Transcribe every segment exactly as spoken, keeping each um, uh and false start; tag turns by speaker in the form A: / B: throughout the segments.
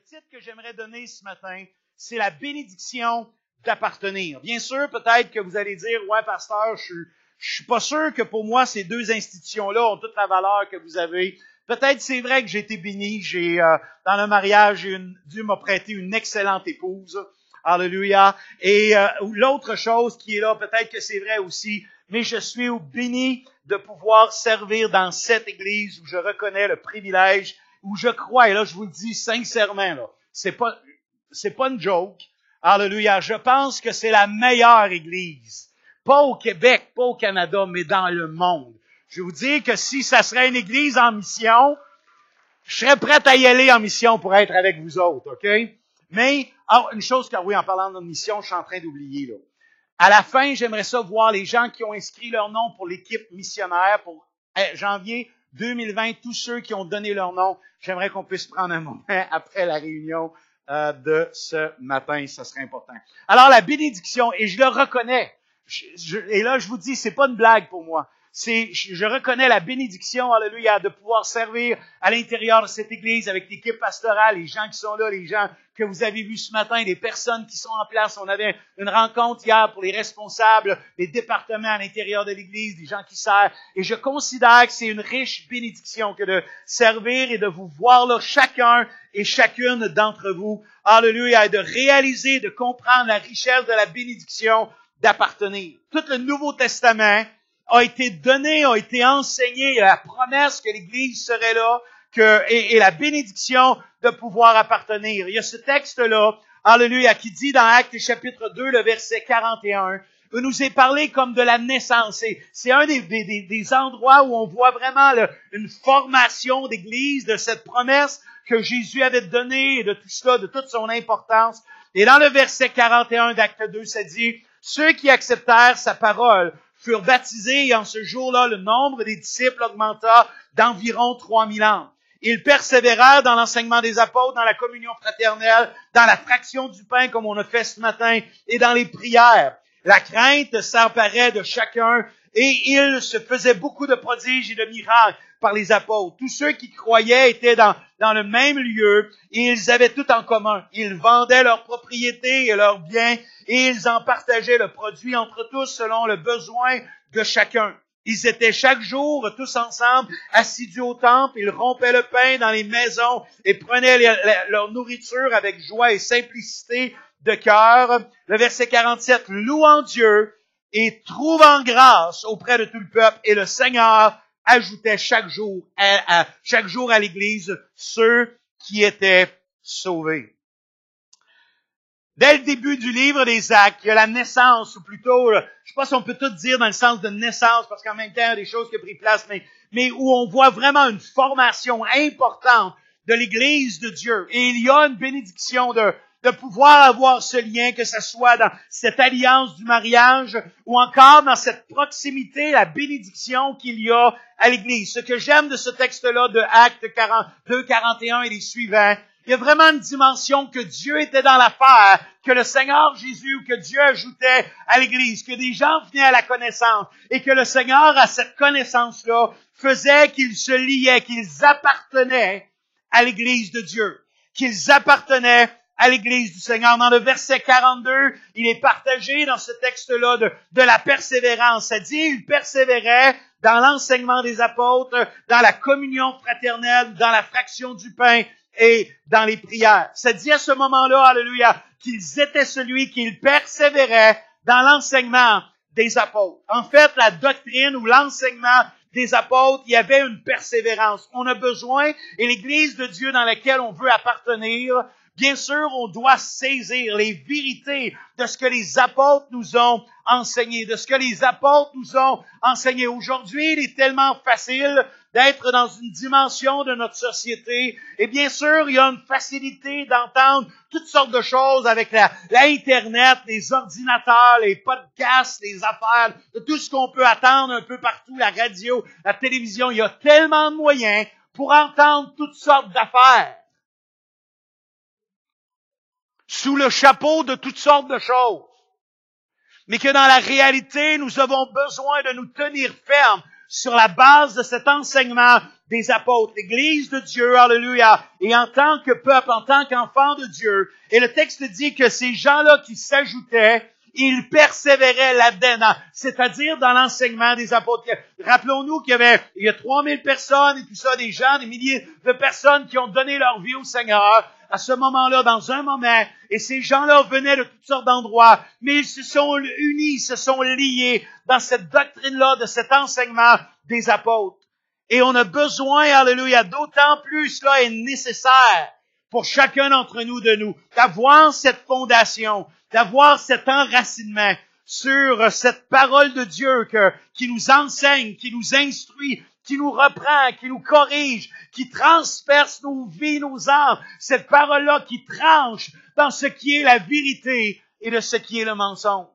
A: titre que j'aimerais donner ce matin, c'est la bénédiction d'appartenir. Bien sûr, peut-être que vous allez dire, ouais, pasteur, je suis, je suis pas sûr que pour moi, ces deux institutions-là ont toute la valeur que vous avez. Peut-être c'est vrai que j'ai été béni, j'ai, euh, dans le mariage, une, Dieu m'a prêté une excellente épouse. Alléluia. Et euh, l'autre chose qui est là, peut-être que c'est vrai aussi, mais je suis béni de pouvoir servir dans cette église où je reconnais le privilège, où je crois, et là je vous le dis sincèrement, là, c'est pas, c'est pas une joke. Alléluia. Je pense que c'est la meilleure église. Pas au Québec, pas au Canada, mais dans le monde. Je vais vous dire que si ça serait une église en mission, je serais prêt à y aller en mission pour être avec vous autres, OK? Mais, alors, une chose que, oui, en parlant de notre mission, je suis en train d'oublier, là. À la fin, j'aimerais ça voir les gens qui ont inscrit leur nom pour l'équipe missionnaire pour janvier deux mille vingt, tous ceux qui ont donné leur nom. J'aimerais qu'on puisse prendre un moment après la réunion euh, de ce matin, ça serait important. Alors, la bénédiction, et je le reconnais, je, je, et là, je vous dis, c'est pas une blague pour moi. C'est, je reconnais la bénédiction, alléluia, de pouvoir servir à l'intérieur de cette église avec l'équipe pastorale, les gens qui sont là, les gens que vous avez vus ce matin, les personnes qui sont en place. On avait une rencontre hier pour les responsables des départements à l'intérieur de l'église, des gens qui servent. Et je considère que c'est une riche bénédiction que de servir et de vous voir là, chacun et chacune d'entre vous, alléluia, et de réaliser, de comprendre la richesse de la bénédiction d'appartenir. Tout le Nouveau Testament a été donné, a été enseigné, la promesse que l'Église serait là, que, et, et la bénédiction de pouvoir appartenir. Il y a ce texte-là, alléluia, qui dit dans Actes chapitre deux, le verset quarante et un, il nous est parlé comme de la naissance. C'est, c'est un des, des, des endroits où on voit vraiment le, une formation d'Église, de cette promesse que Jésus avait donnée, et de tout cela, de toute son importance. Et dans le verset quarante et un d'Acte deux, ça dit, ceux qui acceptèrent sa parole furent baptisés et en ce jour-là, le nombre des disciples augmenta d'environ trois mille âmes. Ils persévérèrent dans l'enseignement des apôtres, dans la communion fraternelle, dans la fraction du pain comme on a fait ce matin et dans les prières. La crainte s'emparait de chacun et il se faisait beaucoup de prodiges et de miracles par les apôtres. Tous ceux qui croyaient étaient dans, dans le même lieu et ils avaient tout en commun. Ils vendaient leurs propriétés et leurs biens et ils en partageaient le produit entre tous selon le besoin de chacun. Ils étaient chaque jour tous ensemble assidus au temple. Ils rompaient le pain dans les maisons et prenaient les, les, leur nourriture avec joie et simplicité de cœur. Le verset quarante-sept, louant Dieu et trouvant grâce auprès de tout le peuple. Et le Seigneur ajoutait chaque jour à, à, chaque jour à l'Église ceux qui étaient sauvés. Dès le début du livre des Actes, il y a la naissance, ou plutôt, je ne sais pas si on peut tout dire dans le sens de naissance, parce qu'en même temps, il y a des choses qui ont pris place, mais, mais où on voit vraiment une formation importante de l'Église de Dieu. Et il y a une bénédiction de, de pouvoir avoir ce lien, que ce soit dans cette alliance du mariage, ou encore dans cette proximité, la bénédiction qu'il y a à l'Église. Ce que j'aime de ce texte-là de Actes quarante-deux, quarante et un et les suivants, il y a vraiment une dimension que Dieu était dans l'affaire, que le Seigneur Jésus, ou que Dieu ajoutait à l'Église, que des gens venaient à la connaissance, et que le Seigneur, à cette connaissance-là, faisait qu'ils se liaient, qu'ils appartenaient à l'Église de Dieu, qu'ils appartenaient à l'Église du Seigneur. Dans le verset quarante-deux, il est partagé dans ce texte-là de, de la persévérance. Ça dit, il persévérait dans l'enseignement des apôtres, dans la communion fraternelle, dans la fraction du pain, et dans les prières. Ça dit à ce moment-là, alléluia, qu'ils étaient celui qu'ils persévéraient dans l'enseignement des apôtres. En fait, la doctrine ou l'enseignement des apôtres, il y avait une persévérance. On a besoin, et l'Église de Dieu dans laquelle on veut appartenir, bien sûr, on doit saisir les vérités de ce que les apôtres nous ont enseigné, de ce que les apôtres nous ont enseigné. Aujourd'hui, il est tellement facile d'être dans une dimension de notre société. Et bien sûr, il y a une facilité d'entendre toutes sortes de choses avec la, l'Internet, les ordinateurs, les podcasts, les affaires, de tout ce qu'on peut attendre un peu partout, la radio, la télévision. Il y a tellement de moyens pour entendre toutes sortes d'affaires. Sous le chapeau de toutes sortes de choses. Mais que dans la réalité, nous avons besoin de nous tenir fermes sur la base de cet enseignement des apôtres. L'Église de Dieu, alléluia, et en tant que peuple, en tant qu'enfant de Dieu, et le texte dit que ces gens-là qui s'ajoutaient, ils persévéraient là-dedans, c'est-à-dire dans l'enseignement des apôtres. Rappelons-nous qu'il y avait, il y a trois mille personnes et tout ça, des gens, des milliers de personnes qui ont donné leur vie au Seigneur à ce moment-là, dans un moment, et ces gens-là venaient de toutes sortes d'endroits, mais ils se sont unis, ils se sont liés dans cette doctrine-là, de cet enseignement des apôtres. Et on a besoin, alléluia, d'autant plus cela est nécessaire pour chacun d'entre nous de nous, d'avoir cette fondation, d'avoir cet enracinement sur cette parole de Dieu que, qui nous enseigne, qui nous instruit, qui nous reprend, qui nous corrige, qui transperce nos vies, nos âmes. Cette parole-là qui tranche dans ce qui est la vérité et de ce qui est le mensonge.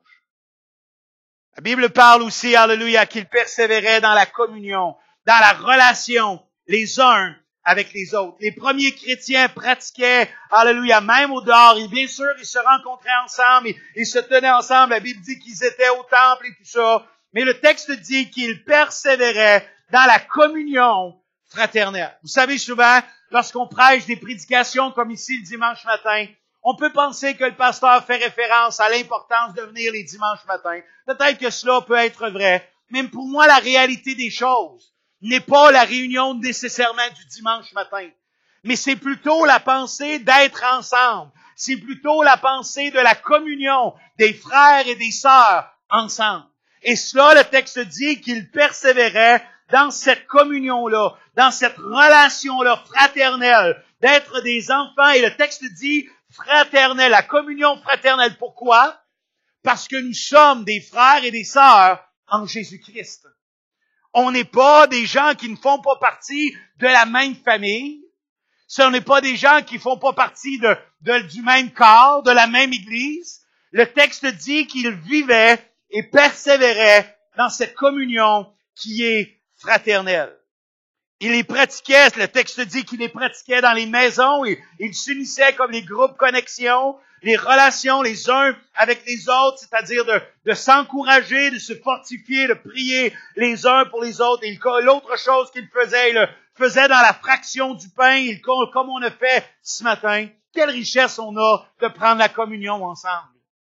A: La Bible parle aussi, alléluia, qu'ils persévéraient dans la communion, dans la relation les uns avec les autres. Les premiers chrétiens pratiquaient, alléluia, même au dehors. Et bien sûr, ils se rencontraient ensemble, ils, ils se tenaient ensemble. La Bible dit qu'ils étaient au temple et tout ça. Mais le texte dit qu'ils persévéraient dans la communion fraternelle. Vous savez, souvent, lorsqu'on prêche des prédications comme ici le dimanche matin, on peut penser que le pasteur fait référence à l'importance de venir les dimanches matins. Peut-être que cela peut être vrai. Mais pour moi, la réalité des choses n'est pas la réunion nécessairement du dimanche matin. Mais c'est plutôt la pensée d'être ensemble. C'est plutôt la pensée de la communion des frères et des sœurs ensemble. Et cela, le texte dit qu'ils persévéraient dans cette communion-là, dans cette relation-là fraternelle, d'être des enfants. Et le texte dit fraternelle, la communion fraternelle. Pourquoi? Parce que nous sommes des frères et des sœurs en Jésus-Christ. On n'est pas des gens qui ne font pas partie de la même famille. Ce n'est pas des gens qui ne font pas partie de, de, du même corps, de la même église. Le texte dit qu'ils vivaient et persévéraient dans cette communion qui est fraternelle. Ils les pratiquaient, le texte dit qu'ils les pratiquaient dans les maisons et ils s'unissaient comme les groupes connexion, les relations les uns avec les autres, c'est-à-dire de, de s'encourager, de se fortifier, de prier les uns pour les autres. Et l'autre chose qu'ils faisaient, ils le faisaient dans la fraction du pain, ils, comme on a fait ce matin. Quelle richesse on a de prendre la communion ensemble.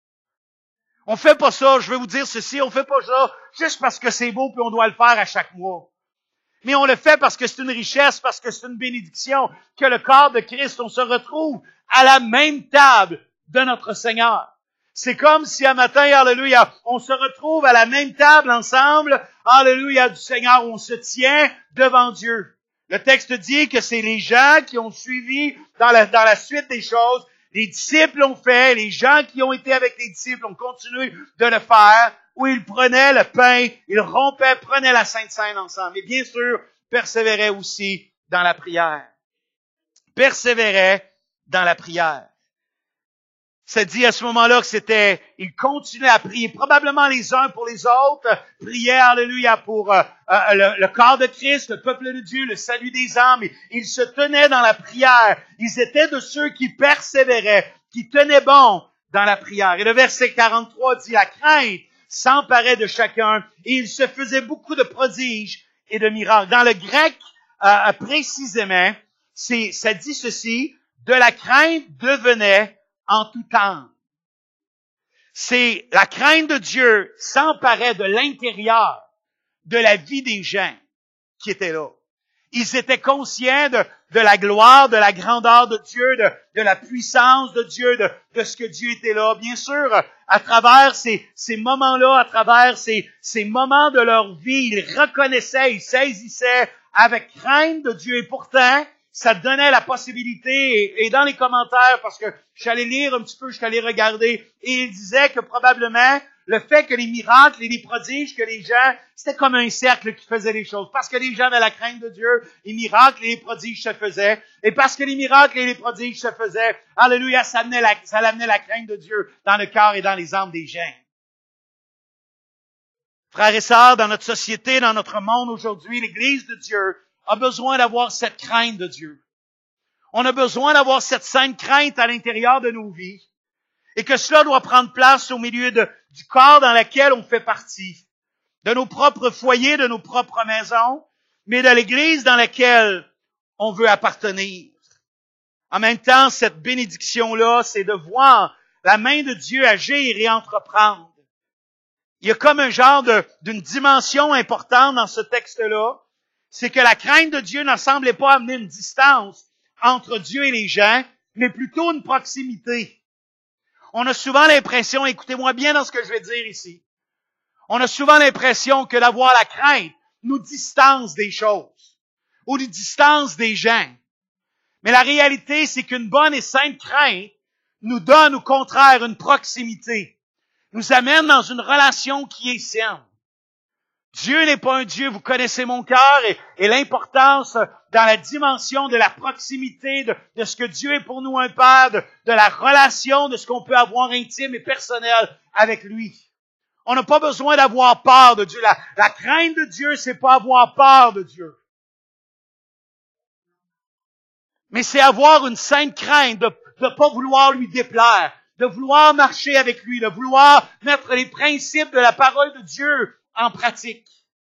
A: On fait pas ça, je vais vous dire ceci, on fait pas ça juste parce que c'est beau puis on doit le faire à chaque mois. Mais on le fait parce que c'est une richesse, parce que c'est une bénédiction, que le corps de Christ, on se retrouve à la même table de notre Seigneur. C'est comme si un matin, alléluia, on se retrouve à la même table ensemble, alléluia, du Seigneur, où on se tient devant Dieu. Le texte dit que c'est les gens qui ont suivi dans la, dans la suite des choses. Les disciples l'ont fait, les gens qui ont été avec les disciples ont continué de le faire, où ils prenaient le pain, ils rompaient, prenaient la Sainte Seine ensemble. Et bien sûr, persévéraient aussi dans la prière. Persévéraient dans la prière. Ça dit à ce moment-là que c'était, ils continuaient à prier, probablement les uns pour les autres, priaient, alléluia, pour euh, euh, le, le corps de Christ, le peuple de Dieu, le salut des âmes. Ils se tenaient dans la prière. Ils étaient de ceux qui persévéraient, qui tenaient bon dans la prière. Et le verset quarante-trois dit, la crainte s'emparait de chacun et il se faisait beaucoup de prodiges et de miracles. Dans le grec, euh, précisément, c'est, ça dit ceci, de la crainte devenait en tout temps. C'est la crainte de Dieu s'emparait de l'intérieur de la vie des gens qui étaient là. Ils étaient conscients de, de la gloire, de la grandeur de Dieu, de, de la puissance de Dieu, de, de ce que Dieu était là. Bien sûr, à travers ces, ces moments-là, à travers ces, ces moments de leur vie, ils reconnaissaient, ils saisissaient avec crainte de Dieu. Et pourtant, ça donnait la possibilité, et, et dans les commentaires, parce que je suis allé lire un petit peu, je suis allé regarder, et il disait que probablement, le fait que les miracles et les prodiges, que les gens, c'était comme un cercle qui faisait les choses. Parce que les gens avaient la crainte de Dieu, les miracles et les prodiges se faisaient. Et parce que les miracles et les prodiges se faisaient, alléluia, ça amenait la, ça amenait la crainte de Dieu dans le cœur et dans les âmes des gens. Frères et sœurs, dans notre société, dans notre monde aujourd'hui, l'Église de Dieu a besoin d'avoir cette crainte de Dieu. On a besoin d'avoir cette sainte crainte à l'intérieur de nos vies. Et que cela doit prendre place au milieu de, du corps dans lequel on fait partie. de nos propres foyers, de nos propres maisons, mais de l'Église dans laquelle on veut appartenir. En même temps, cette bénédiction-là, c'est de voir la main de Dieu agir et entreprendre. Il y a comme un genre de, d'une dimension importante dans ce texte-là, c'est que la crainte de Dieu ne semblait pas amener une distance entre Dieu et les gens, mais plutôt une proximité. On a souvent l'impression, écoutez-moi bien dans ce que je vais dire ici, on a souvent l'impression que d'avoir la crainte nous distance des choses, ou nous distance des gens. Mais la réalité, c'est qu'une bonne et sainte crainte nous donne au contraire une proximité, nous amène dans une relation qui est saine. Dieu n'est pas un Dieu, vous connaissez mon cœur et, et l'importance dans la dimension de la proximité, de, de ce que Dieu est pour nous un Père, de, de la relation, de ce qu'on peut avoir intime et personnel avec lui. On n'a pas besoin d'avoir peur de Dieu. La, la crainte de Dieu, c'est pas avoir peur de Dieu. Mais c'est avoir une sainte crainte de ne pas vouloir lui déplaire, de vouloir marcher avec lui, de vouloir mettre les principes de la parole de Dieu en pratique.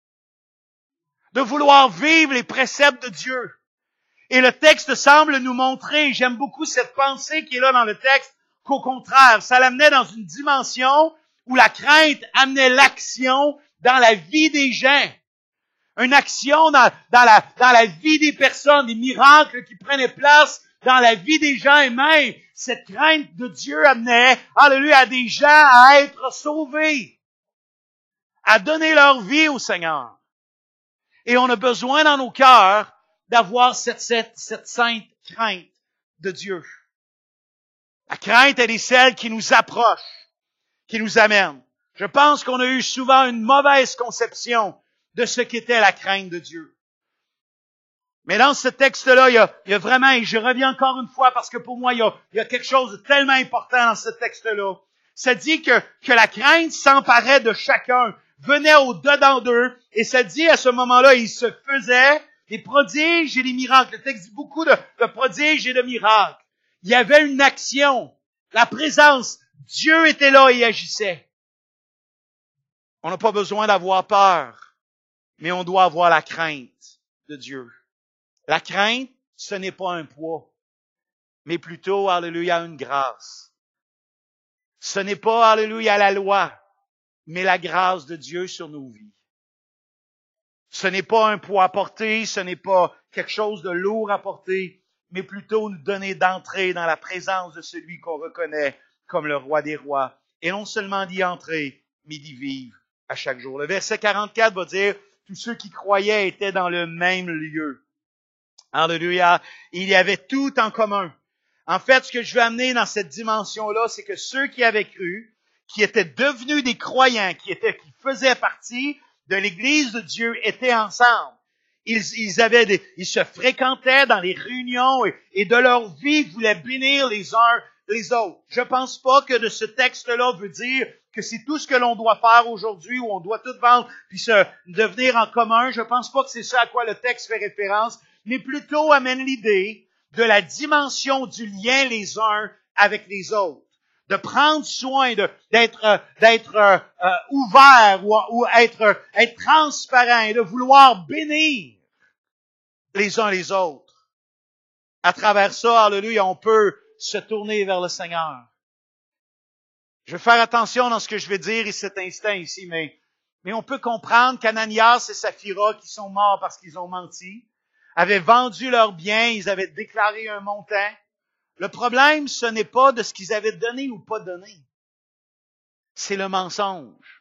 A: De vouloir vivre les préceptes de Dieu. Et le texte semble nous montrer, j'aime beaucoup cette pensée qui est là dans le texte, qu'au contraire, ça l'amenait dans une dimension où la crainte amenait l'action dans la vie des gens. Une action dans, dans, la, dans la vie des personnes, des miracles qui prenaient place dans la vie des gens. Et même, cette crainte de Dieu amenait, alléluia, à des gens à être sauvés, à donner leur vie au Seigneur. Et on a besoin dans nos cœurs d'avoir cette, cette, cette sainte crainte de Dieu. La crainte, elle est celle qui nous approche, qui nous amène. Je pense qu'on a eu souvent une mauvaise conception de ce qu'était la crainte de Dieu. Mais dans ce texte-là, il y a, il y a vraiment, et je reviens encore une fois parce que pour moi, il y a, il y a quelque chose de tellement important dans ce texte-là. Ça dit que, que la crainte s'emparait de chacun, venait au-dedans d'eux, et ça dit à ce moment-là, il se faisait des prodiges et des miracles. Le texte dit beaucoup de, de prodiges et de miracles. Il y avait une action, la présence, Dieu était là et agissait. On n'a pas besoin d'avoir peur, mais on doit avoir la crainte de Dieu. La crainte, ce n'est pas un poids, mais plutôt, alléluia, une grâce. Ce n'est pas, alléluia, la loi, mais la grâce de Dieu sur nos vies. Ce n'est pas un poids à porter, ce n'est pas quelque chose de lourd à porter, mais plutôt nous donner d'entrer dans la présence de celui qu'on reconnaît comme le roi des rois. Et non seulement d'y entrer, mais d'y vivre à chaque jour. Le verset quarante-quatre va dire, tous ceux qui croyaient étaient dans le même lieu. Alléluia. Il y avait tout en commun. En fait, ce que je veux amener dans cette dimension-là, c'est que ceux qui avaient cru, qui étaient devenus des croyants, qui étaient, qui faisaient partie de l'Église de Dieu, étaient ensemble. Ils, ils avaient des, ils se fréquentaient dans les réunions et, et de leur vie voulaient bénir les uns les autres. Je pense pas que de ce texte-là veut dire que c'est tout ce que l'on doit faire aujourd'hui, où on doit tout vendre puis se devenir en commun. Je pense pas que c'est ça à quoi le texte fait référence, mais plutôt amène l'idée de la dimension du lien les uns avec les autres. De prendre soin, de, d'être, euh, d'être euh, euh, ouvert ou, ou être, euh, être transparent et de vouloir bénir les uns les autres. À travers ça, alléluia, on peut se tourner vers le Seigneur. Je vais faire attention dans ce que je vais dire ici, cet instant ici, mais, mais on peut comprendre qu'Ananias et Saphira, qui sont morts parce qu'ils ont menti, avaient vendu leurs biens, ils avaient déclaré un montant. Le problème, ce n'est pas de ce qu'ils avaient donné ou pas donné. C'est le mensonge.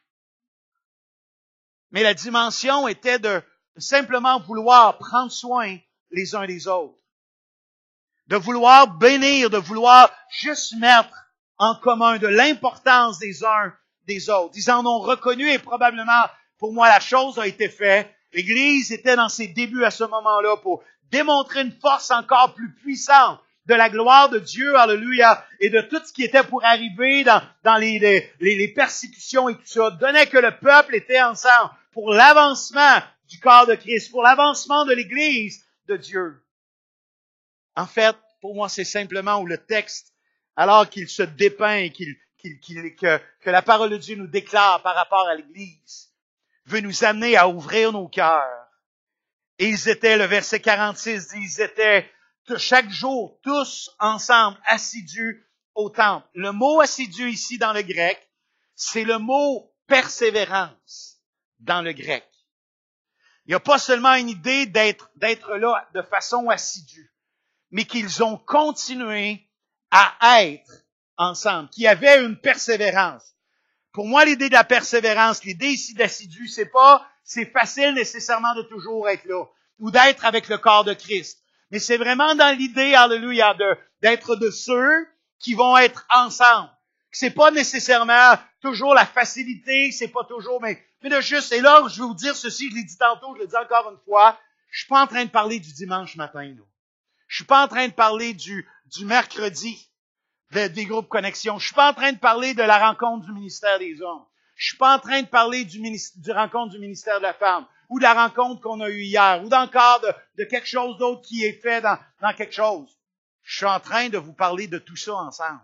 A: Mais la dimension était de simplement vouloir prendre soin les uns des autres. De vouloir bénir, de vouloir juste mettre en commun de l'importance des uns des autres. Ils en ont reconnu et probablement, pour moi, la chose a été faite. L'Église était dans ses débuts à ce moment-là pour démontrer une force encore plus puissante de la gloire de Dieu, alléluia, et de tout ce qui était pour arriver dans, dans les, les, les persécutions et tout ça, donnait que le peuple était ensemble pour l'avancement du corps de Christ, pour l'avancement de l'Église de Dieu. En fait, pour moi, c'est simplement où le texte, alors qu'il se dépeint et qu'il, qu'il, qu'il, que, que la parole de Dieu nous déclare par rapport à l'Église, veut nous amener à ouvrir nos cœurs. Et ils étaient, le verset quarante-six dit, ils étaient chaque jour tous ensemble assidus au temple. Le mot assidu ici dans le grec, c'est le mot persévérance dans le grec. Il n'y a pas seulement une idée d'être, d'être là de façon assidue, mais qu'ils ont continué à être ensemble, qu'il y avait une persévérance. Pour moi, l'idée de la persévérance, l'idée ici d'assidu, c'est pas, c'est facile nécessairement de toujours être là, ou d'être avec le corps de Christ. Mais c'est vraiment dans l'idée, alléluia, de, d'être de ceux qui vont être ensemble. C'est pas nécessairement toujours la facilité, c'est pas toujours, mais, mais de juste, et là, je vais vous dire ceci, je l'ai dit tantôt, je le dis encore une fois, je suis pas en train de parler du dimanche matin, là. Je suis pas en train de parler du, du mercredi, de, des groupes connexion. Je suis pas en train de parler de la rencontre du ministère des hommes. Je suis pas en train de parler du, ministère, du rencontre du ministère de la femme, ou de la rencontre qu'on a eue hier, ou d'encore de, de quelque chose d'autre qui est fait dans, dans quelque chose. Je suis en train de vous parler de tout ça ensemble.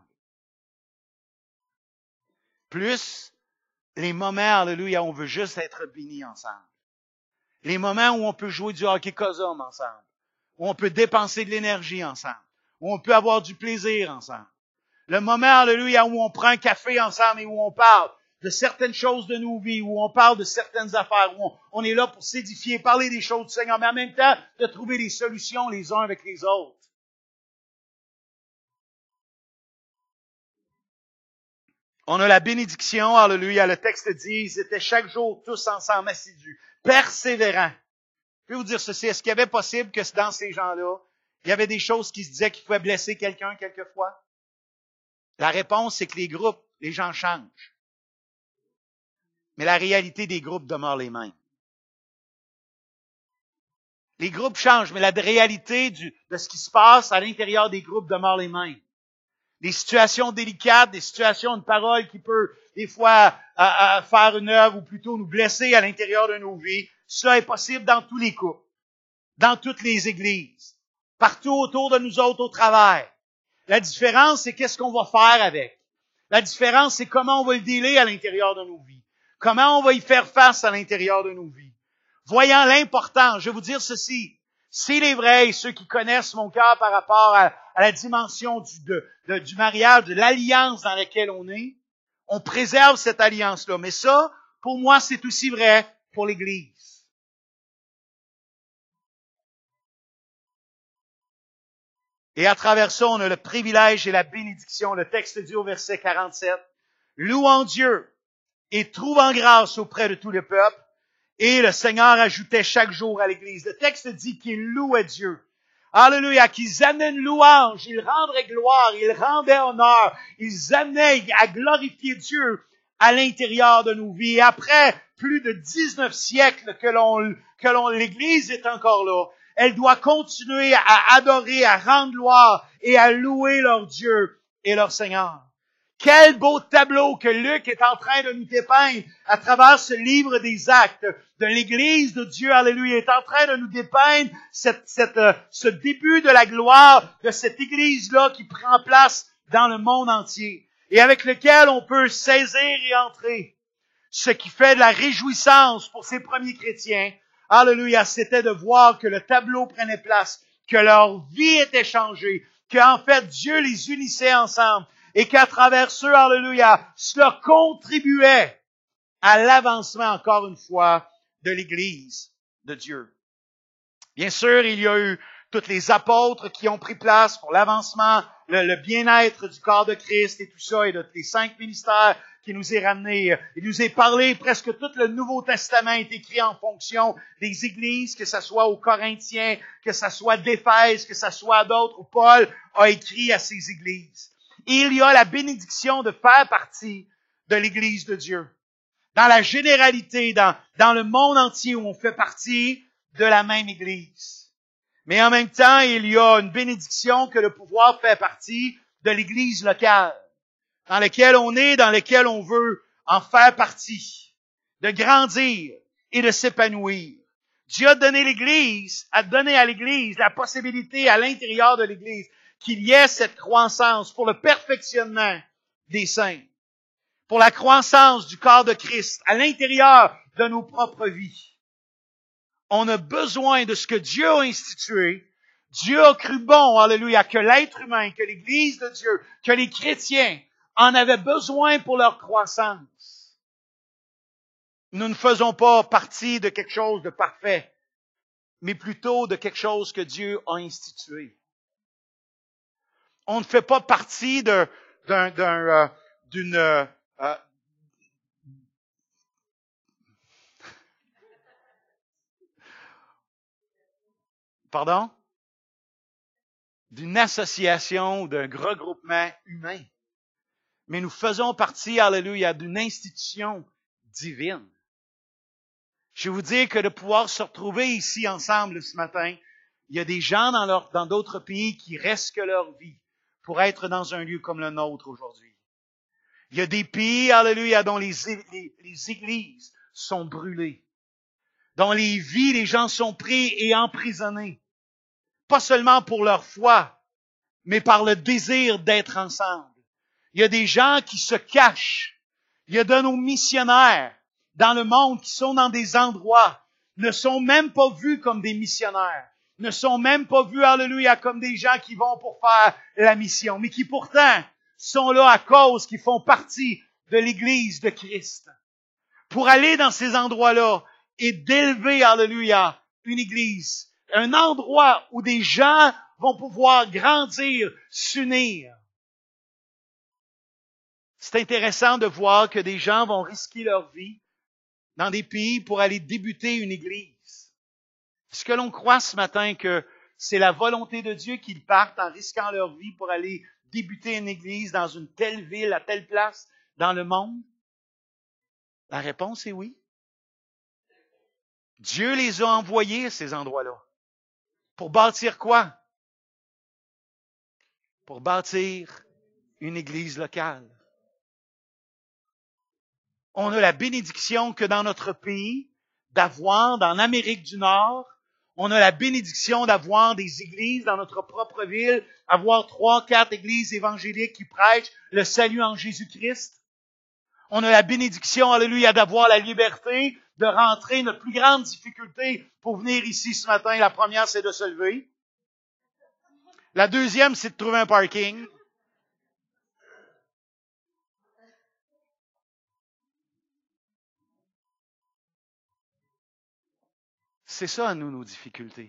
A: Plus les moments, alléluia, où on veut juste être bénis ensemble. Les moments où on peut jouer du hockey cosum ensemble. Où on peut dépenser de l'énergie ensemble. Où on peut avoir du plaisir ensemble. Le moment, alléluia, où on prend un café ensemble et où on parle de certaines choses de nos vies, où on parle de certaines affaires, où on, on est là pour s'édifier, parler des choses du Seigneur, mais en même temps, de trouver des solutions les uns avec les autres. On a la bénédiction, alléluia, le texte dit, ils étaient chaque jour tous ensemble assidus, persévérants. Je vais vous dire ceci, est-ce qu'il y avait possible que dans ces gens-là, il y avait des choses qui se disaient qu'ils pouvaient blesser quelqu'un quelquefois? La réponse, c'est que les groupes, les gens changent. Mais la réalité des groupes demeure les mêmes. Les groupes changent, mais la réalité du, de ce qui se passe à l'intérieur des groupes demeure les mêmes. Des situations délicates, des situations de parole qui peut, des fois, à, à faire une œuvre ou plutôt nous blesser à l'intérieur de nos vies, cela est possible dans tous les couples, dans toutes les églises, partout autour de nous autres au travail. La différence, c'est qu'est-ce qu'on va faire avec. La différence, c'est comment on va le dealer à l'intérieur de nos vies. Comment on va y faire face à l'intérieur de nos vies. Voyant l'importance, je vais vous dire ceci, s'il est vrai, ceux qui connaissent mon cœur par rapport à, à la dimension du, de, de, du mariage, de l'alliance dans laquelle on est, on préserve cette alliance-là. Mais ça, pour moi, c'est aussi vrai pour l'Église. Et à travers ça, on a le privilège et la bénédiction. Le texte dit au verset quarante-sept, « Louant Dieu et trouvant grâce auprès de tout le peuple, et le Seigneur ajoutait chaque jour à l'Église. » Le texte dit qu'ils louaient Dieu. Alléluia, qu'ils amenaient une louange, ils rendraient gloire, ils rendaient honneur, ils amenaient à glorifier Dieu à l'intérieur de nos vies. Et après plus de dix-neuf siècles que l'on, que l'on, l'Église est encore là, elle doit continuer à adorer, à rendre gloire et à louer leur Dieu et leur Seigneur. Quel beau tableau que Luc est en train de nous dépeindre à travers ce livre des Actes de l'Église de Dieu. Alléluia. Il est en train de nous dépeindre cette, cette, euh, ce début de la gloire de cette Église-là qui prend place dans le monde entier et avec lequel on peut saisir et entrer. Ce qui fait de la réjouissance pour ces premiers chrétiens, alléluia, c'était de voir que le tableau prenait place, que leur vie était changée, qu'en fait Dieu les unissait ensemble. Et qu'à travers ce, alléluia, cela contribuait à l'avancement, encore une fois, de l'Église de Dieu. Bien sûr, il y a eu tous les apôtres qui ont pris place pour l'avancement, le, le bien-être du corps de Christ et tout ça, et de tous les cinq ministères qui nous est ramené. Il nous est parlé, presque tout le Nouveau Testament est écrit en fonction des églises, que ce soit aux Corinthiens, que ce soit d'Éphèse, que ce soit à d'autres, où Paul a écrit à ces églises. Et il y a la bénédiction de faire partie de l'Église de Dieu. Dans la généralité, dans, dans le monde entier où on fait partie de la même Église. Mais en même temps, il y a une bénédiction que le pouvoir fait partie de l'Église locale, dans laquelle on est, dans laquelle on veut en faire partie, de grandir et de s'épanouir. Dieu a donné l'Église, a donné à l'Église la possibilité à l'intérieur de l'Église qu'il y ait cette croissance pour le perfectionnement des saints, pour la croissance du corps de Christ à l'intérieur de nos propres vies. On a besoin de ce que Dieu a institué. Dieu a cru bon, alléluia, que l'être humain, que l'Église de Dieu, que les chrétiens en avaient besoin pour leur croissance. Nous ne faisons pas partie de quelque chose de parfait, mais plutôt de quelque chose que Dieu a institué. On ne fait pas partie de, d'un, d'un, euh, d'une, euh, euh, pardon? D'une association ou d'un regroupement humain. Mais nous faisons partie, alléluia, d'une institution divine. Je vais vous dire que de pouvoir se retrouver ici ensemble ce matin, il y a des gens dans, leur, dans d'autres pays qui risquent leur vie pour être dans un lieu comme le nôtre aujourd'hui. Il y a des pays, alléluia, dont les, les, les églises sont brûlées. Dont les vies, les gens sont pris et emprisonnés. Pas seulement pour leur foi, mais par le désir d'être ensemble. Il y a des gens qui se cachent. Il y a de nos missionnaires dans le monde qui sont dans des endroits, ne sont même pas vus comme des missionnaires, ne sont même pas vus, alléluia, comme des gens qui vont pour faire la mission, mais qui pourtant sont là à cause qu'ils font partie de l'Église de Christ. Pour aller dans ces endroits-là et d'élever, alléluia, une Église, un endroit où des gens vont pouvoir grandir, s'unir. C'est intéressant de voir que des gens vont risquer leur vie dans des pays pour aller débuter une Église. Est-ce que l'on croit ce matin que c'est la volonté de Dieu qu'ils partent en risquant leur vie pour aller débuter une Église dans une telle ville, à telle place dans le monde? La réponse est oui. Dieu les a envoyés à ces endroits-là. Pour bâtir quoi? Pour bâtir une Église locale. On a la bénédiction que dans notre pays, d'avoir, dans l'Amérique du Nord, on a la bénédiction d'avoir des églises dans notre propre ville, avoir trois, quatre églises évangéliques qui prêchent le salut en Jésus-Christ. On a la bénédiction, alléluia, d'avoir la liberté de rentrer. Notre plus grande difficulté pour venir ici ce matin, la première, c'est de se lever. La deuxième, c'est de trouver un parking. C'est ça, nous, nos difficultés.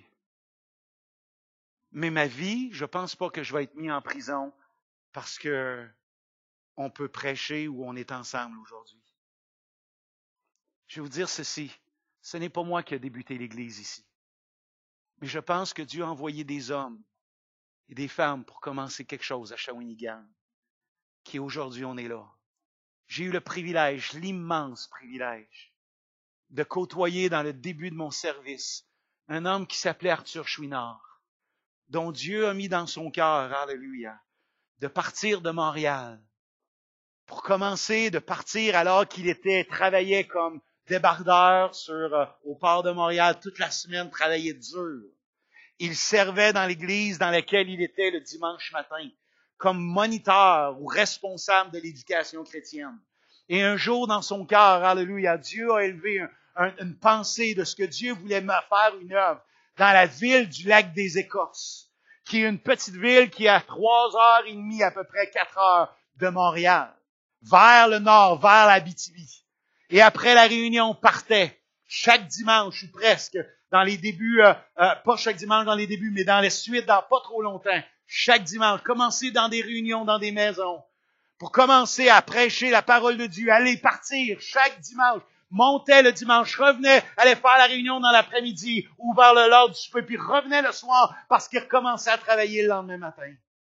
A: Mais ma vie, je pense pas que je vais être mis en prison parce que on peut prêcher ou on est ensemble aujourd'hui. Je vais vous dire ceci. Ce n'est pas moi qui ai débuté l'Église ici. Mais je pense que Dieu a envoyé des hommes et des femmes pour commencer quelque chose à Shawinigan, qui aujourd'hui on est là. J'ai eu le privilège, l'immense privilège, de côtoyer dans le début de mon service un homme qui s'appelait Arthur Chouinard, dont Dieu a mis dans son cœur, alléluia, de partir de Montréal, pour commencer de partir alors qu'il était, travaillait comme débardeur sur, euh, au port de Montréal toute la semaine, travaillait dur. Il servait dans l'église dans laquelle il était le dimanche matin, comme moniteur ou responsable de l'éducation chrétienne. Et un jour, dans son cœur, alléluia, Dieu a élevé un, un, une pensée de ce que Dieu voulait faire une œuvre dans la ville du lac des Écorces, qui est une petite ville qui est à trois heures et demie, à peu près quatre heures de Montréal, vers le nord, vers l'Abitibi. Et après la réunion, on partait chaque dimanche ou presque, dans les débuts, euh, euh, pas chaque dimanche dans les débuts, mais dans les suites, dans pas trop longtemps, chaque dimanche, commencer dans des réunions, dans des maisons, pour commencer à prêcher la parole de Dieu, aller partir chaque dimanche, montait le dimanche, revenait, allait faire la réunion dans l'après-midi ou vers le lors du souper, puis revenait le soir parce qu'il recommençait à travailler le lendemain matin.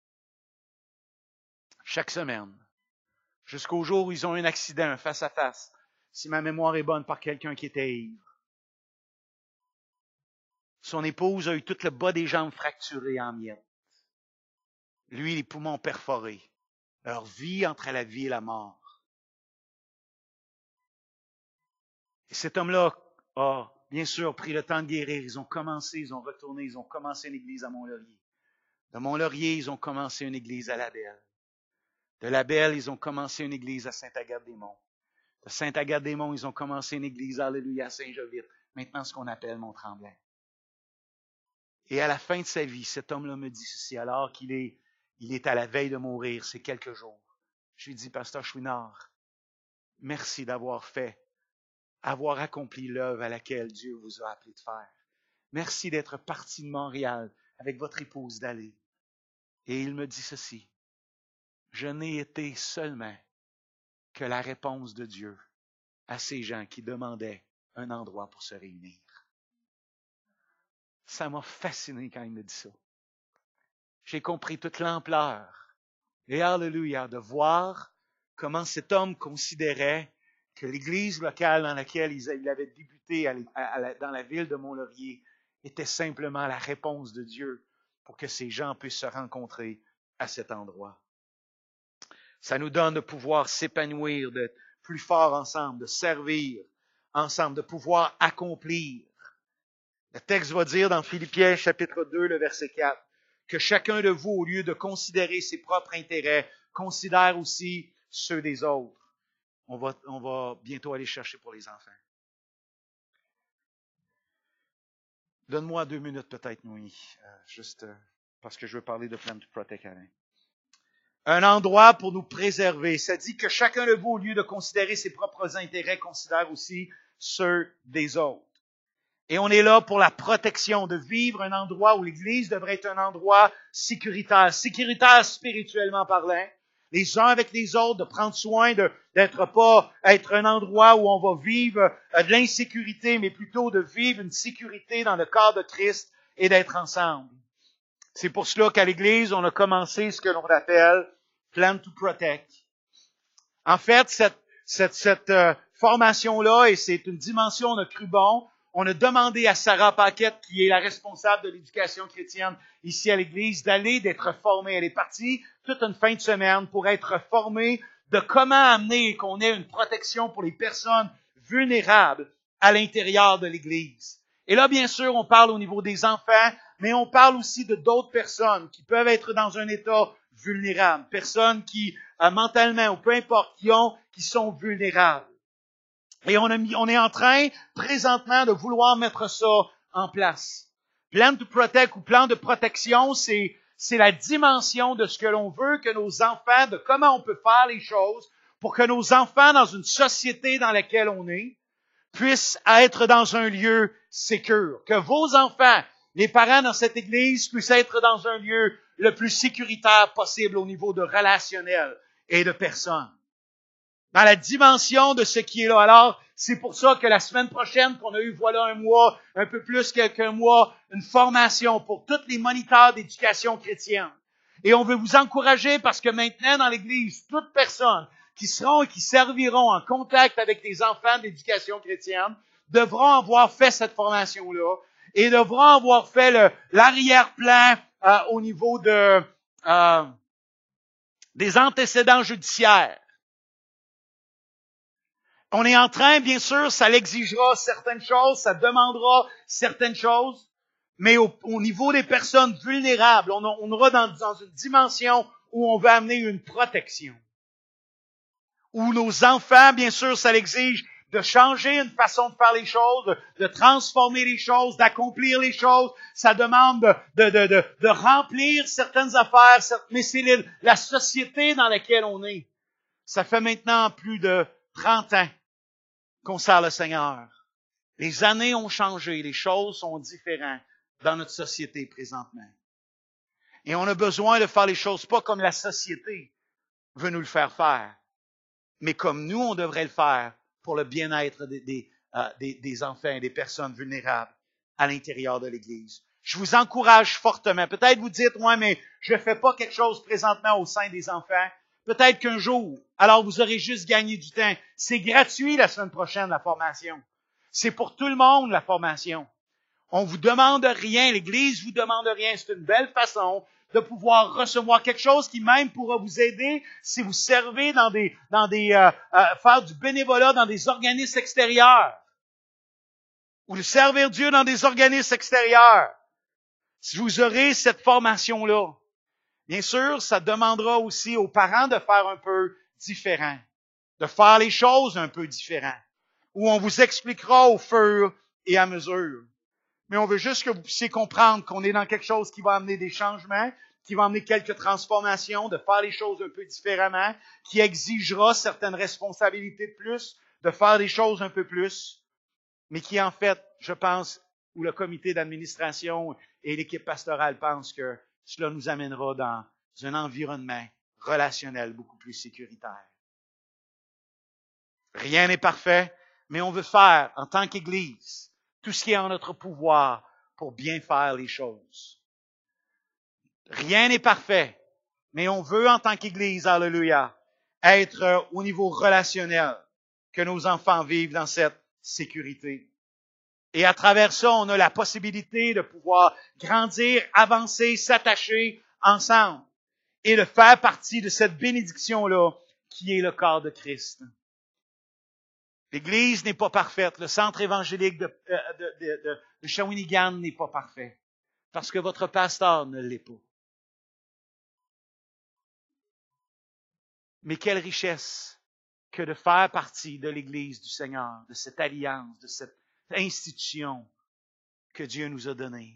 A: Chaque semaine. Jusqu'au jour où ils ont eu un accident, un face-à-face, si ma mémoire est bonne, par quelqu'un qui était ivre. Son épouse a eu tout le bas des jambes fracturé en miettes. Lui, les poumons perforés. Leur vie entre la vie et la mort. Et cet homme-là a, bien sûr, pris le temps de guérir. Ils ont commencé, ils ont retourné, ils ont commencé une église à Mont-Laurier. De Mont-Laurier, ils ont commencé une église à La Belle. De La Belle, ils ont commencé une église à Sainte-Agathe-des-Monts. De Sainte-Agathe-des-Monts, ils ont commencé une église, alléluia, à Saint-Jovite. Maintenant, ce qu'on appelle Mont-Tremblant. Et à la fin de sa vie, cet homme-là me dit ceci, alors qu'il est, il est à la veille de mourir, c'est quelques jours. Je lui dis, Pasteur Chouinard, merci d'avoir fait, avoir accompli l'œuvre à laquelle Dieu vous a appelé de faire. Merci d'être parti de Montréal avec votre épouse d'aller. Et il me dit ceci, je n'ai été seulement que la réponse de Dieu à ces gens qui demandaient un endroit pour se réunir. Ça m'a fasciné quand il me dit ça. J'ai compris toute l'ampleur. Et alléluia, de voir comment cet homme considérait que l'église locale dans laquelle il avait débuté à, à, à, dans la ville de Mont-Laurier était simplement la réponse de Dieu pour que ces gens puissent se rencontrer à cet endroit. Ça nous donne de pouvoir s'épanouir, d'être plus forts ensemble, de servir ensemble, de pouvoir accomplir. Le texte va dire dans Philippiens chapitre deux, le verset quatre, que chacun de vous, au lieu de considérer ses propres intérêts, considère aussi ceux des autres. On va, on va bientôt aller chercher pour les enfants. Donne-moi deux minutes peut-être, Noémie, euh, juste euh, parce que je veux parler de Plan to Protect Alain. Un endroit pour nous préserver. Ça dit que chacun de vous, au lieu de considérer ses propres intérêts, considère aussi ceux des autres. Et on est là pour la protection, de vivre un endroit où l'Église devrait être un endroit sécuritaire, sécuritaire spirituellement parlant, les uns avec les autres, de prendre soin de d'être pas être un endroit où on va vivre de l'insécurité, mais plutôt de vivre une sécurité dans le corps de Christ et d'être ensemble. C'est pour cela qu'à l'Église, on a commencé ce que l'on appelle Plan to Protect. En fait, cette, cette, cette euh, formation-là, et c'est une dimension, on a cru bon, on a demandé à Sarah Paquette, qui est la responsable de l'éducation chrétienne ici à l'Église, d'aller, d'être formée. Elle est partie toute une fin de semaine pour être formée de comment amener qu'on ait une protection pour les personnes vulnérables à l'intérieur de l'Église. Et là, bien sûr, on parle au niveau des enfants, mais on parle aussi de d'autres personnes qui peuvent être dans un état vulnérable, personnes qui, euh, mentalement ou peu importe, qui ont, qui sont vulnérables. Et on, a mis, on est en train, présentement, de vouloir mettre ça en place. Plan to Protect ou plan de protection, c'est, c'est la dimension de ce que l'on veut que nos enfants, de comment on peut faire les choses pour que nos enfants, dans une société dans laquelle on est, puissent être dans un lieu sécure. Que vos enfants, les parents dans cette église, puissent être dans un lieu le plus sécuritaire possible au niveau de relationnel et de personnes. Dans la dimension de ce qui est là. Alors, c'est pour ça que la semaine prochaine, qu'on a eu, voilà un mois, un peu plus qu'un mois, une formation pour tous les moniteurs d'éducation chrétienne. Et on veut vous encourager parce que maintenant, dans l'Église, toute personne qui seront et qui serviront en contact avec des enfants d'éducation chrétienne devront avoir fait cette formation-là et devront avoir fait le, l'arrière-plan euh, au niveau de euh, des antécédents judiciaires. On est en train, bien sûr, ça l'exigera certaines choses, ça demandera certaines choses, mais au, au niveau des personnes vulnérables, on, on aura dans, dans une dimension où on veut amener une protection. Où nos enfants, bien sûr, ça l'exige de changer une façon de faire les choses, de, de transformer les choses, d'accomplir les choses. Ça demande de, de, de, de remplir certaines affaires, mais c'est la société dans laquelle on est. Ça fait maintenant plus de trente ans qu'on sert le Seigneur. Les années ont changé, les choses sont différentes dans notre société présentement. Et on a besoin de faire les choses pas comme la société veut nous le faire faire, mais comme nous, on devrait le faire pour le bien-être des, des, euh, des, des enfants et des personnes vulnérables à l'intérieur de l'Église. Je vous encourage fortement. Peut-être vous dites, ouais, mais je ne fais pas quelque chose présentement au sein des enfants. Peut-être qu'un jour, alors vous aurez juste gagné du temps. C'est gratuit la semaine prochaine, la formation. C'est pour tout le monde, la formation. On vous demande rien, l'Église vous demande rien. C'est une belle façon de pouvoir recevoir quelque chose qui même pourra vous aider si vous servez dans des, dans des, euh, euh, faire du bénévolat dans des organismes extérieurs. Ou de servir Dieu dans des organismes extérieurs. Si vous aurez cette formation-là. Bien sûr, ça demandera aussi aux parents de faire un peu différent. de faire les choses un peu différent, où on vous expliquera au fur et à mesure. Mais on veut juste que vous puissiez comprendre qu'on est dans quelque chose qui va amener des changements, qui va amener quelques transformations, de faire les choses un peu différemment, qui exigera certaines responsabilités de plus, de faire des choses un peu plus, mais qui en fait, je pense, où le comité d'administration et l'équipe pastorale pensent que cela nous amènera dans un environnement relationnel beaucoup plus sécuritaire. Rien n'est parfait, mais on veut faire, en tant qu'Église, tout ce qui est en notre pouvoir pour bien faire les choses. Rien n'est parfait, mais on veut, en tant qu'Église, alléluia, être au niveau relationnel, que nos enfants vivent dans cette sécurité. Et à travers ça, on a la possibilité de pouvoir grandir, avancer, s'attacher ensemble et de faire partie de cette bénédiction-là qui est le corps de Christ. L'Église n'est pas parfaite. Le centre évangélique de, de, de, de, de Shawinigan n'est pas parfait. Parce que votre pasteur ne l'est pas. Mais quelle richesse que de faire partie de l'Église du Seigneur, de cette alliance, de cette institution que Dieu nous a donnée.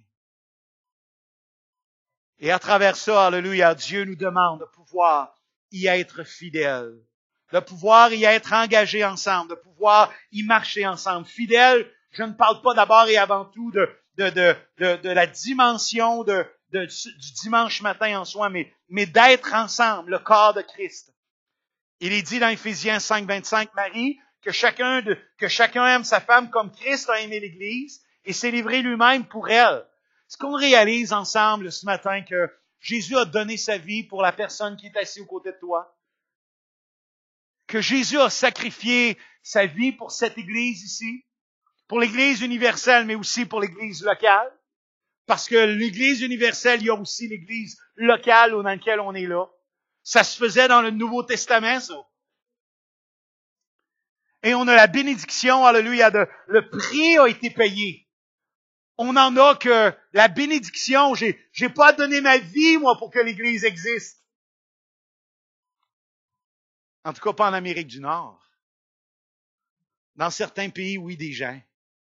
A: Et à travers ça, alléluia, Dieu nous demande de pouvoir y être fidèles, de pouvoir y être engagés ensemble, de pouvoir y marcher ensemble. Fidèles, je ne parle pas d'abord et avant tout de, de, de, de, de la dimension de, de, du dimanche matin en soi, mais, mais d'être ensemble, le corps de Christ. Il est dit dans Éphésiens cinq, vingt-cinq, Marie, que chacun, de, que chacun aime sa femme comme Christ a aimé l'Église et s'est livré lui-même pour elle. Est-ce qu'on réalise ensemble ce matin que Jésus a donné sa vie pour la personne qui est assise aux côtés de toi? Que Jésus a sacrifié sa vie pour cette Église ici, pour l'Église universelle, mais aussi pour l'Église locale? Parce que l'Église universelle, il y a aussi l'Église locale dans laquelle on est là. Ça se faisait dans le Nouveau Testament, ça. Et on a la bénédiction, alléluia, de, le prix a été payé. On en a que la bénédiction, j'ai, j'ai pas donné ma vie, moi, pour que l'Église existe. En tout cas, pas en Amérique du Nord. Dans certains pays, oui, des gens.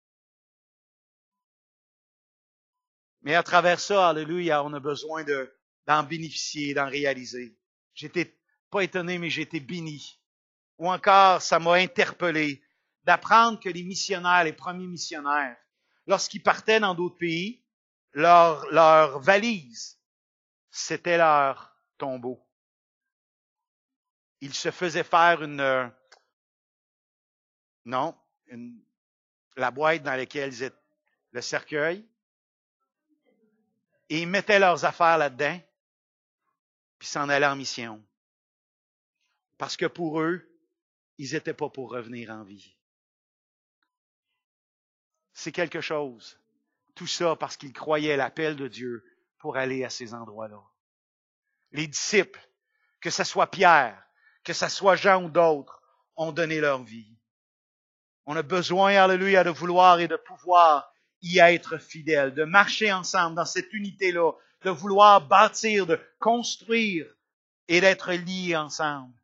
A: Mais à travers ça, alléluia, on a besoin de, d'en bénéficier, d'en réaliser. J'étais pas étonné, mais j'ai été béni. Ou encore, ça m'a interpellé d'apprendre que les missionnaires, les premiers missionnaires, lorsqu'ils partaient dans d'autres pays, leur, leur valise, c'était leur tombeau. Ils se faisaient faire une, euh, non, une, la boîte dans laquelle ils étaient, le cercueil, et ils mettaient leurs affaires là-dedans, puis s'en allaient en mission. Parce que pour eux, ils n'étaient pas pour revenir en vie. C'est quelque chose. Tout ça parce qu'ils croyaient l'appel de Dieu pour aller à ces endroits-là. Les disciples, que ce soit Pierre, que ce soit Jean ou d'autres, ont donné leur vie. On a besoin, alléluia, de vouloir et de pouvoir y être fidèles, de marcher ensemble dans cette unité-là, de vouloir bâtir, de construire et d'être liés ensemble.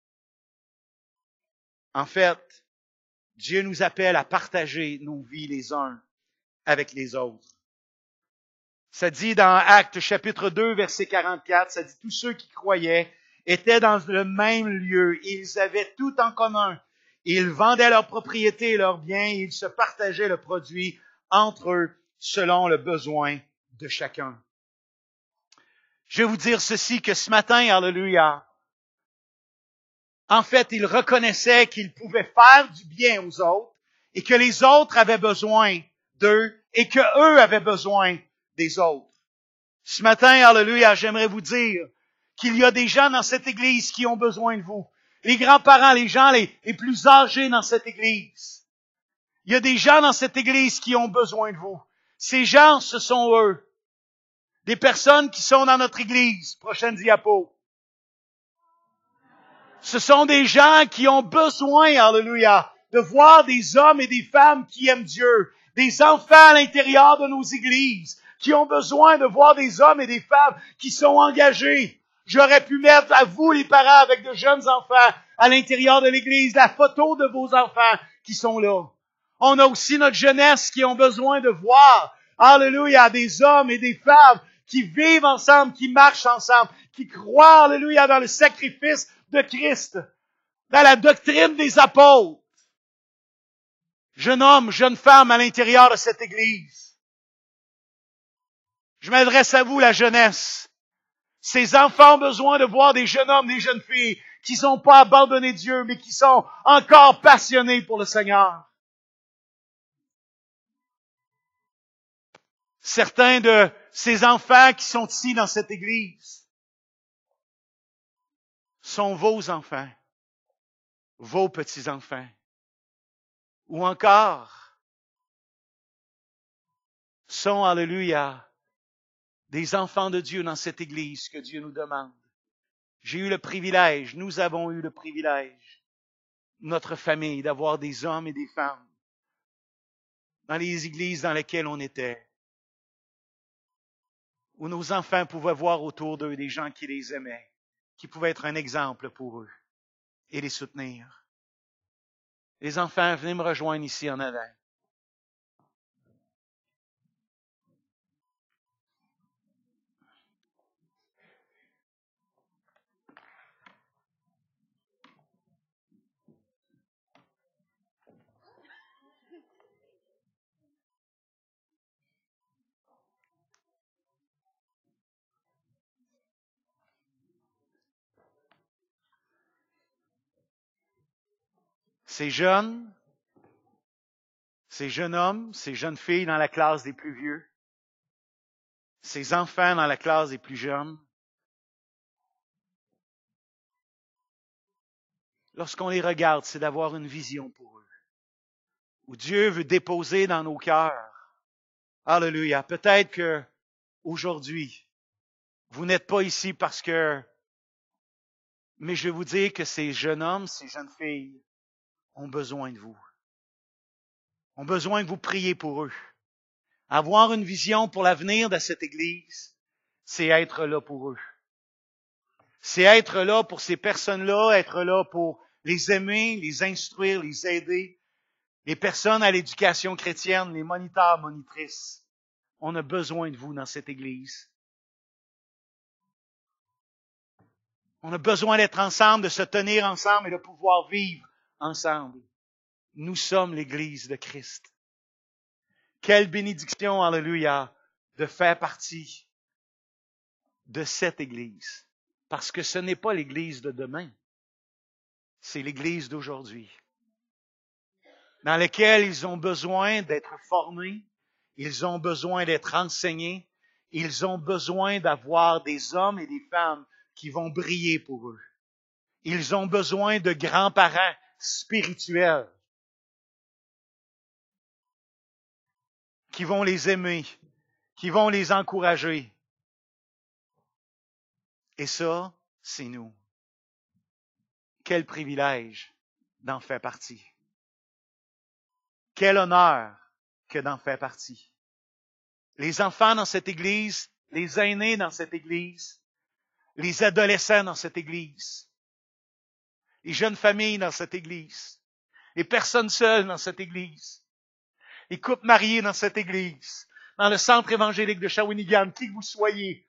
A: En fait, Dieu nous appelle à partager nos vies les uns avec les autres. Ça dit dans Actes chapitre deux, verset quarante-quatre, ça dit « Tous ceux qui croyaient étaient dans le même lieu, ils avaient tout en commun. Ils vendaient leurs propriétés et leurs biens et ils se partageaient le produit entre eux selon le besoin de chacun. » Je vais vous dire ceci, que ce matin, alléluia, en fait, ils reconnaissaient qu'ils pouvaient faire du bien aux autres et que les autres avaient besoin d'eux et que eux avaient besoin des autres. Ce matin, alléluia, j'aimerais vous dire qu'il y a des gens dans cette église qui ont besoin de vous. Les grands-parents, les gens les, les plus âgés dans cette église. Il y a des gens dans cette église qui ont besoin de vous. Ces gens, ce sont eux. Des personnes qui sont dans notre église. Prochaine diapo. Ce sont des gens qui ont besoin, alléluia, de voir des hommes et des femmes qui aiment Dieu. Des enfants à l'intérieur de nos églises qui ont besoin de voir des hommes et des femmes qui sont engagés. J'aurais pu mettre à vous, les parents, avec de jeunes enfants, à l'intérieur de l'Église, la photo de vos enfants qui sont là. On a aussi notre jeunesse qui ont besoin de voir, alléluia, des hommes et des femmes qui vivent ensemble, qui marchent ensemble, qui croient, alléluia, dans le sacrifice de Christ, dans la doctrine des apôtres. Jeune homme, jeune femme à l'intérieur de cette Église. Je m'adresse à vous, la jeunesse. Ces enfants ont besoin de voir des jeunes hommes, des jeunes filles qui n'ont pas abandonné Dieu, mais qui sont encore passionnés pour le Seigneur. Certains de ces enfants qui sont ici dans cette Église sont vos enfants, vos petits-enfants. Ou encore, sont, alléluia, des enfants de Dieu dans cette Église que Dieu nous demande. J'ai eu le privilège, nous avons eu le privilège, notre famille, d'avoir des hommes et des femmes dans les églises dans lesquelles on était, où nos enfants pouvaient voir autour d'eux des gens qui les aimaient, qui pouvaient être un exemple pour eux et les soutenir. Les enfants, venez me rejoindre ici en avant. Ces jeunes, ces jeunes hommes, ces jeunes filles dans la classe des plus vieux, ces enfants dans la classe des plus jeunes, lorsqu'on les regarde, c'est d'avoir une vision pour eux, où Dieu veut déposer dans nos cœurs. Alléluia. Peut-être que aujourd'hui, vous n'êtes pas ici parce que, mais je vais vous dire que ces jeunes hommes, ces jeunes filles ont besoin de vous. Ont besoin que vous priez pour eux. Avoir une vision pour l'avenir de cette Église, c'est être là pour eux. C'est être là pour ces personnes-là, être là pour les aimer, les instruire, les aider. Les personnes à l'éducation chrétienne, les moniteurs, monitrices, on a besoin de vous dans cette Église. On a besoin d'être ensemble, de se tenir ensemble et de pouvoir vivre ensemble. Nous sommes l'Église de Christ. Quelle bénédiction, alléluia, de faire partie de cette Église. Parce que ce n'est pas l'Église de demain. C'est l'Église d'aujourd'hui. Dans laquelle ils ont besoin d'être formés. Ils ont besoin d'être enseignés. Ils ont besoin d'avoir des hommes et des femmes qui vont briller pour eux. Ils ont besoin de grands-parents spirituels qui vont les aimer, qui vont les encourager. Et ça, c'est nous. Quel privilège d'en faire partie. Quel honneur que d'en faire partie. Les enfants dans cette Église, les aînés dans cette Église, les adolescents dans cette Église, les jeunes familles dans cette Église, les personnes seules dans cette Église, les couples mariés dans cette Église, dans le centre évangélique de Shawinigan, qui que vous soyez,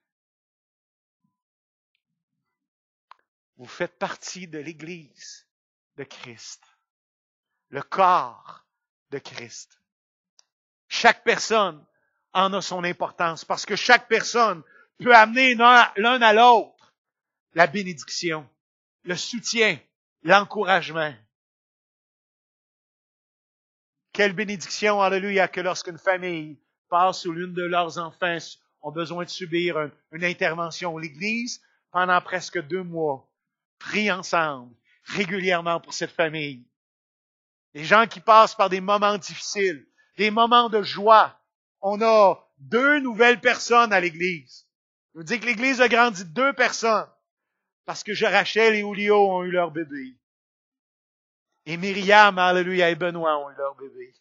A: vous faites partie de l'Église de Christ, le corps de Christ. Chaque personne en a son importance parce que chaque personne peut amener l'un à l'autre la bénédiction, le soutien, l'encouragement. Quelle bénédiction, alléluia, que lorsqu'une famille passe ou l'une de leurs enfants ont besoin de subir un, une intervention, l'Église, pendant presque deux mois, prie ensemble, régulièrement pour cette famille. Les gens qui passent par des moments difficiles, des moments de joie. On a deux nouvelles personnes à l'Église. Je vous dis que l'Église a grandi de deux personnes parce que Rachel et Julio ont eu leur bébé. Et Myriam, alléluia, et Benoît ont eu leur bébé.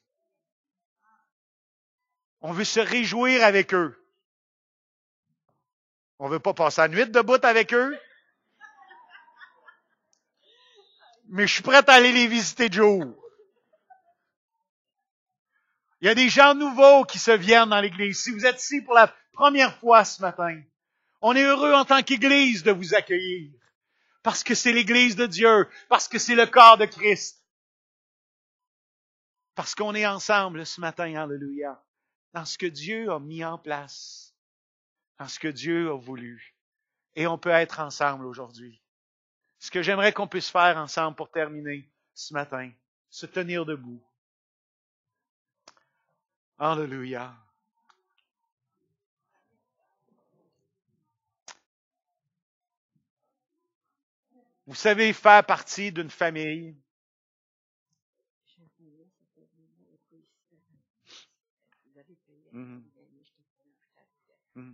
A: On veut se réjouir avec eux. On veut pas passer la nuit debout avec eux, mais je suis prêt à aller les visiter de jour. Il y a des gens nouveaux qui se viennent dans l'Église. Si vous êtes ici pour la première fois ce matin, on est heureux en tant qu'Église de vous accueillir. Parce que c'est l'Église de Dieu. Parce que c'est le corps de Christ. Parce qu'on est ensemble ce matin, alléluia, dans ce que Dieu a mis en place. Dans ce que Dieu a voulu. Et on peut être ensemble aujourd'hui. Ce que j'aimerais qu'on puisse faire ensemble pour terminer ce matin, se tenir debout. Alléluia. Vous savez, faire partie d'une famille, mm-hmm. Mm-hmm.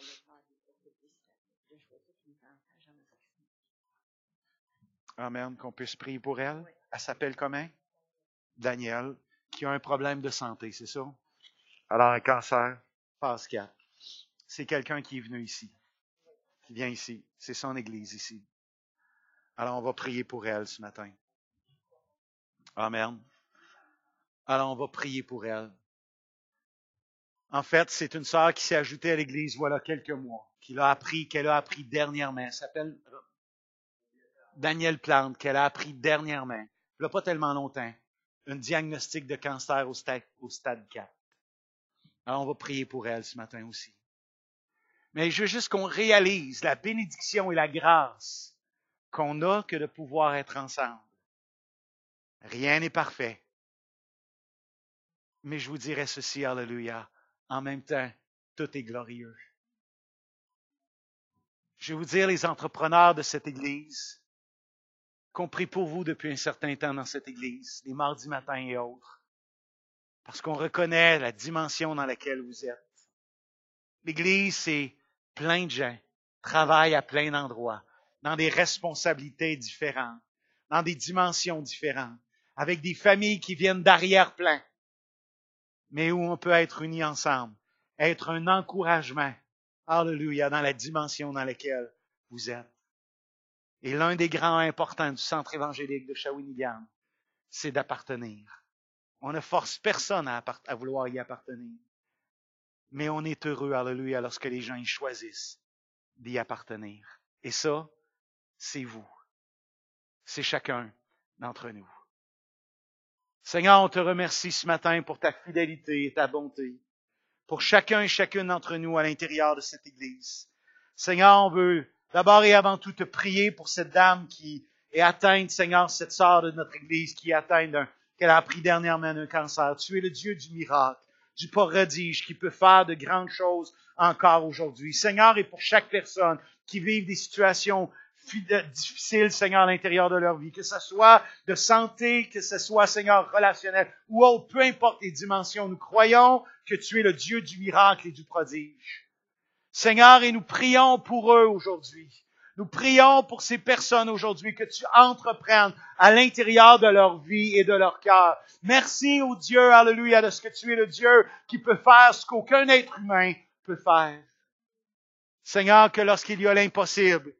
A: Amen, qu'on puisse prier pour elle. Elle s'appelle comment? Daniel, qui a un problème de santé, c'est ça? Alors, un cancer, phase quatre. C'est quelqu'un qui est venu ici, qui vient ici. C'est son église ici. Alors, on va prier pour elle ce matin. Amen. Alors, on va prier pour elle. En fait, c'est une sœur qui s'est ajoutée à l'église voilà quelques mois, qui l'a appris, qu'elle a appris dernièrement. Elle s'appelle Daniel Plante, qu'elle a appris dernièrement, il n'y a pas tellement longtemps, un diagnostic de cancer au stade, au stade quatre. Alors, on va prier pour elle ce matin aussi. Mais je veux juste qu'on réalise la bénédiction et la grâce qu'on a que de pouvoir être ensemble. Rien n'est parfait. Mais je vous dirais ceci, alléluia, en même temps, tout est glorieux. Je vais vous dire, les entrepreneurs de cette Église, qu'on prie pour vous depuis un certain temps dans cette Église, les mardis matins et autres, parce qu'on reconnaît la dimension dans laquelle vous êtes. L'Église, c'est plein de gens, travaillent à plein d'endroits, dans des responsabilités différentes, dans des dimensions différentes, avec des familles qui viennent d'arrière-plan, mais où on peut être unis ensemble, être un encouragement, alléluia, dans la dimension dans laquelle vous êtes. Et l'un des grands importants du centre évangélique de Shawinigan, c'est d'appartenir. On ne force personne à, appart- à vouloir y appartenir. Mais on est heureux, alléluia, lorsque les gens y choisissent d'y appartenir. Et ça, c'est vous. C'est chacun d'entre nous. Seigneur, on te remercie ce matin pour ta fidélité et ta bonté, pour chacun et chacune d'entre nous à l'intérieur de cette Église. Seigneur, on veut d'abord et avant tout te prier pour cette dame qui est atteinte, Seigneur, cette sœur de notre Église qui est atteinte d'un, qu'elle a appris dernièrement d'un cancer. Tu es le Dieu du miracle, du prodige qui peut faire de grandes choses encore aujourd'hui. Seigneur, et pour chaque personne qui vit des situations difficiles, Seigneur, à l'intérieur de leur vie, que ce soit de santé, que ce soit, Seigneur, relationnel ou autre, peu importe les dimensions, nous croyons que tu es le Dieu du miracle et du prodige. Seigneur, et nous prions pour eux aujourd'hui. Nous prions pour ces personnes aujourd'hui que tu entreprennes à l'intérieur de leur vie et de leur cœur. Merci au Dieu, alléluia, de ce que tu es le Dieu qui peut faire ce qu'aucun être humain peut faire. Seigneur, que lorsqu'il y a l'impossible,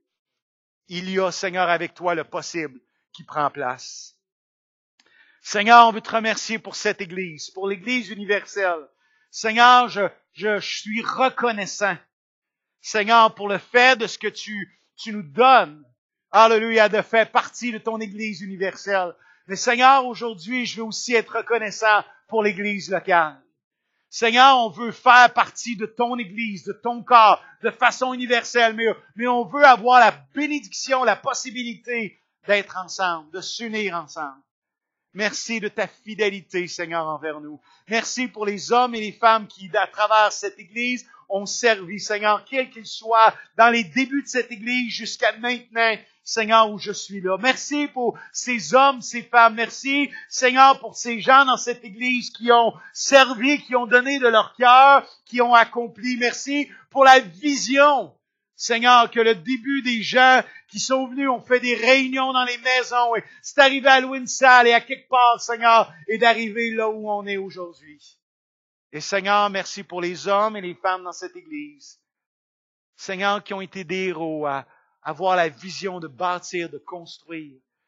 A: il y a, Seigneur, avec toi le possible qui prend place. Seigneur, on veut te remercier pour cette Église, pour l'Église universelle. Seigneur, je, je, je suis reconnaissant, Seigneur, pour le fait de ce que tu, tu nous donnes. Alléluia, de faire partie de ton Église universelle. Mais Seigneur, aujourd'hui, je veux aussi être reconnaissant pour l'Église locale. Seigneur, on veut faire partie de ton Église, de ton corps, de façon universelle, mais, mais on veut avoir la bénédiction, la possibilité d'être ensemble, de s'unir ensemble. Merci de ta fidélité, Seigneur, envers nous. Merci pour les hommes et les femmes qui, à travers cette Église, ont servi, Seigneur, quel qu'il soit, dans les débuts de cette Église jusqu'à maintenant, Seigneur, où je suis là. Merci pour ces hommes, ces femmes. Merci, Seigneur, pour ces gens dans cette Église qui ont servi, qui ont donné de leur cœur, qui ont accompli. Merci pour la vision, Seigneur, que le début des gens qui sont venus, ont fait des réunions dans les maisons, et c'est arrivé à louer une salle et à quelque part, Seigneur, et d'arriver là où on est aujourd'hui. Et Seigneur, merci pour les hommes et les femmes dans cette Église. Seigneur, qui ont été des héros à avoir la vision de bâtir, de construire,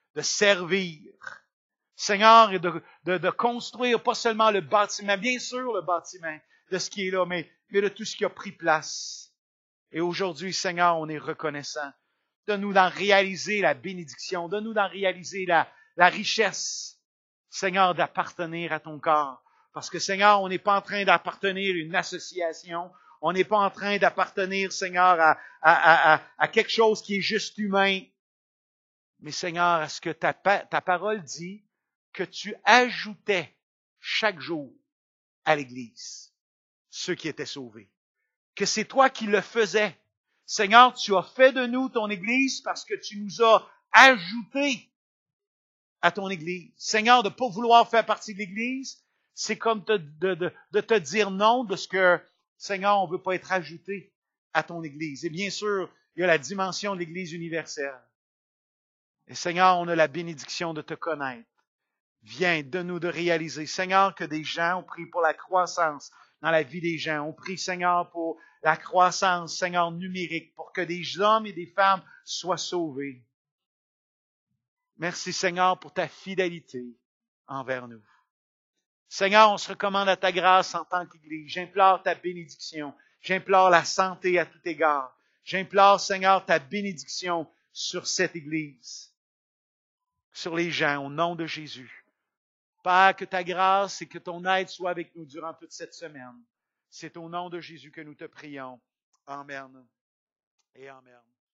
A: de servir. Seigneur, et de, de, de construire pas seulement le bâtiment, bien sûr le bâtiment de ce qui est là, mais, mais de tout ce qui a pris place. Et aujourd'hui, Seigneur, on est reconnaissant. Donne-nous d'en réaliser la bénédiction. Donne-nous d'en réaliser la, la richesse, Seigneur, d'appartenir à ton corps. Parce que, Seigneur, on n'est pas en train d'appartenir à une association. On n'est pas en train d'appartenir, Seigneur, à, à, à, à quelque chose qui est juste humain. Mais, Seigneur, à ce que ta, ta parole dit, que tu ajoutais chaque jour à l'Église ceux qui étaient sauvés. Que c'est toi qui le faisais. Seigneur, tu as fait de nous ton Église parce que tu nous as ajoutés à ton Église. Seigneur, de ne pas vouloir faire partie de l'Église, c'est comme de, de, de, de te dire non de ce que, Seigneur, on ne veut pas être ajouté à ton Église. Et bien sûr, il y a la dimension de l'Église universelle. Et Seigneur, on a la bénédiction de te connaître. Viens, donne-nous de réaliser, Seigneur, que des gens ont pris pour la croissance dans la vie des gens. On prie, Seigneur, pour la croissance, Seigneur, numérique, pour que des hommes et des femmes soient sauvés. Merci, Seigneur, pour ta fidélité envers nous. Seigneur, on se recommande à ta grâce en tant qu'Église. J'implore ta bénédiction. J'implore la santé à tout égard. J'implore, Seigneur, ta bénédiction sur cette Église, sur les gens, au nom de Jésus. Père, que ta grâce et que ton aide soient avec nous durant toute cette semaine. C'est au nom de Jésus que nous te prions. Amen et amen.